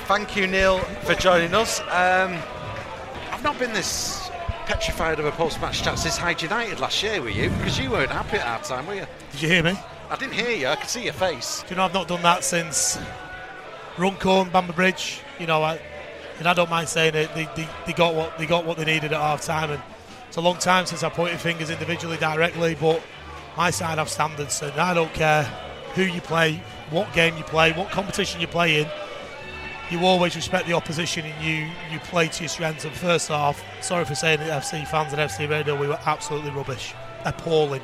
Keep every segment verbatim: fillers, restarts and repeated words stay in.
Thank you, Neil, for joining us. Um, I've not been this petrified of a post-match chat since Hyde United last year, were you? Because you weren't happy at half time, were you? Did you hear me? I didn't hear you. I could see your face. Do you know, I've not done that since Runcorn, Bamber Bridge. You know, I, and I don't mind saying it. They, they, they got what they got what they needed at half time, and it's a long time since I pointed fingers individually directly. But my side have standards, and I don't care who you play, what game you play, what competition you play in. You always respect the opposition, and you, you play to your strengths. And first half, sorry for saying it, F C fans and F C Radio, we were absolutely rubbish, appalling.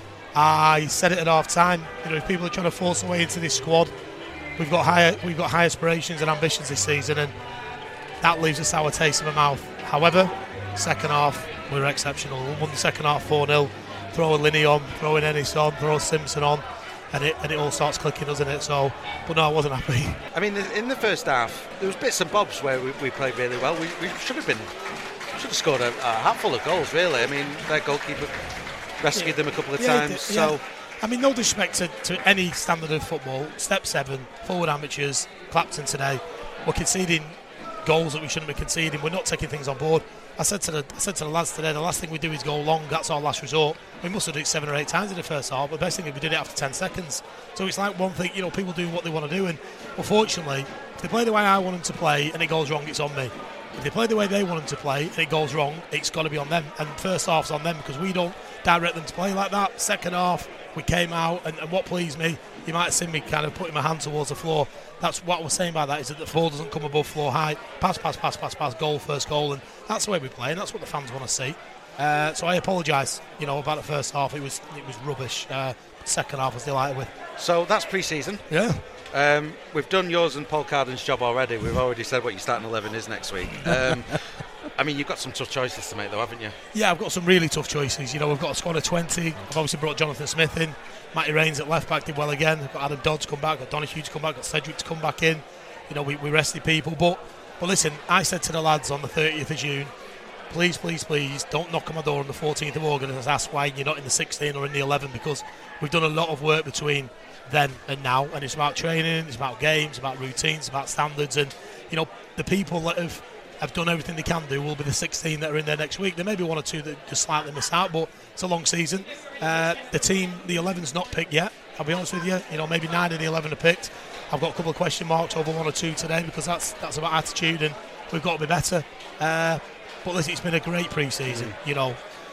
I said it at half time. You know, if people are trying to force their way into this squad, we've got higher we've got high aspirations and ambitions this season, and that leaves a sour taste in my mouth. However, second half we were exceptional. We won the second half four nil. Throw a Linney on, throw an Ennis on, throw Simpson on, and it and it all starts clicking, doesn't it? So, but no, I wasn't happy. I mean, in the first half, there was bits and bobs where we, we played really well. We, we should have been should have scored a, a handful of goals, really. I mean, their goalkeeper rescued yeah. them a couple of yeah, times. Yeah. So, I mean, no disrespect to, to any standard of football. Step seven, forward amateurs, Clapton today. We're conceding goals that we shouldn't be conceding. We're not taking things on board. I said to the I said to the lads today, the last thing we do is go long. That's our last resort. We must have done it seven or eight times in the first half, but the best thing is we did it after ten seconds. So it's like one thing, you know, people do what they want to do, and unfortunately, if they play the way I want them to play and it goes wrong, it's on me. If they play the way they want them to play and it goes wrong, it's got to be on them. And first half's on them because we don't direct them to play like that. Second half, we came out, and, and what pleased me, you might have seen me kind of putting my hand towards the floor. That's what we're saying by that, is that the floor doesn't come above floor height. Pass, pass, pass, pass, pass, goal, first goal, and that's the way we play, and that's what the fans want to see. Uh, so I apologise, you know, about the first half. It was it was rubbish. Uh, second half I was delighted with. So that's pre-season. Yeah. Um, we've done yours and Paul Carden's job already. We've already said what your starting eleven is next week. Um, I mean, you've got some tough choices to make, though, haven't you? Yeah, I've got some really tough choices. You know, we've got a squad of twenty. I've obviously brought Jonathan Smith in. Matty Rains at left back did well again. I've got Adam Dodd to come back. I've got Donahue to come back. I've got Cedric to come back in. You know, we, we rested people. But, but listen, I said to the lads on the thirtieth of June, please, please, please, don't knock on my door on the fourteenth of August and ask why you're not in the sixteen or in the eleven, because we've done a lot of work between then and now, and it's about training, it's about games, about routines, about standards, and you know, the people that have have done everything they can do will be the sixteen that are in there next week. There may be one or two that just slightly miss out, but it's a long season. Uh, the team, the eleven's not picked yet, I'll be honest with you. You know, maybe nine of the eleven are picked. I've got a couple of question marks over one or two today, because that's that's about attitude, and we've got to be better. Uh, but listen, it's been a great pre-season. You know,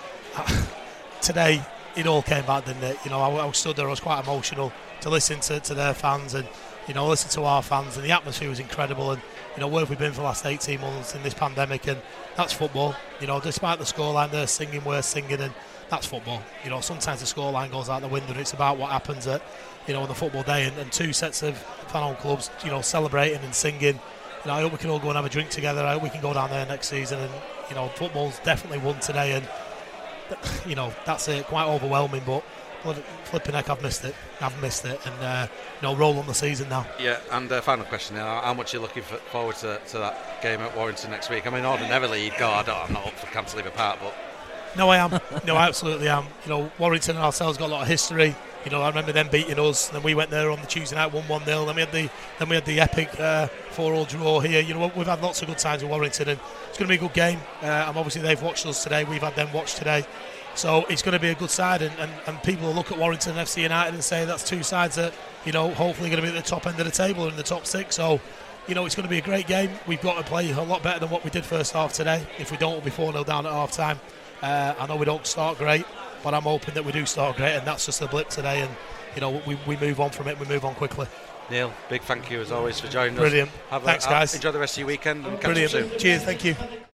today it all came back, didn't it? You know, I, I stood there, I was quite emotional to listen to, to their fans, and you know, listen to our fans, and the atmosphere was incredible. And you know, where have we been for the last eighteen months in this pandemic? And that's football. You know, despite the scoreline, they're singing, we're singing, and that's football. You know, sometimes the scoreline goes out the window, and it's about what happens at, you know, on the football day. And, and two sets of fan-owned clubs, you know, celebrating and singing. You know, I hope we can all go and have a drink together. I hope we can go down there next season. And you know, football's definitely won today, and you know, that's it. Quite overwhelming, but flipping heck, I've missed it. I've missed it, and uh, you know, roll on the season now. Yeah, and uh, final question now: how much are you looking for, forward to, to that game at Warrington next week? I mean, ordinarily you'd go, I don't, I'm not up for Cantilever Park, but no, I am. No, I absolutely am. You know, Warrington and ourselves got a lot of history. You know, I remember them beating us. Then we went there on the Tuesday night, won one nil. Then we had the then we had the epic uh, four-all draw here. You know, we've had lots of good times with Warrington, and it's going to be a good game. Uh, and obviously they've watched us today. We've had them watch today. So it's going to be a good side, and, and, and people will look at Warrington and F C United and say that's two sides that, you know, hopefully going to be at the top end of the table in the top six. So, you know, it's going to be a great game. We've got to play a lot better than what we did first half today. If we don't, we'll be four nil down at half time. Uh, I know we don't start great, but I'm hoping that we do start great, and that's just a blip today, and, you know, we, we move on from it, we move on quickly. Neil, big thank you as always for joining Brilliant. us. Brilliant. Thanks, guys. Enjoy the rest of your weekend and catch Brilliant. up soon. Cheers, thank you.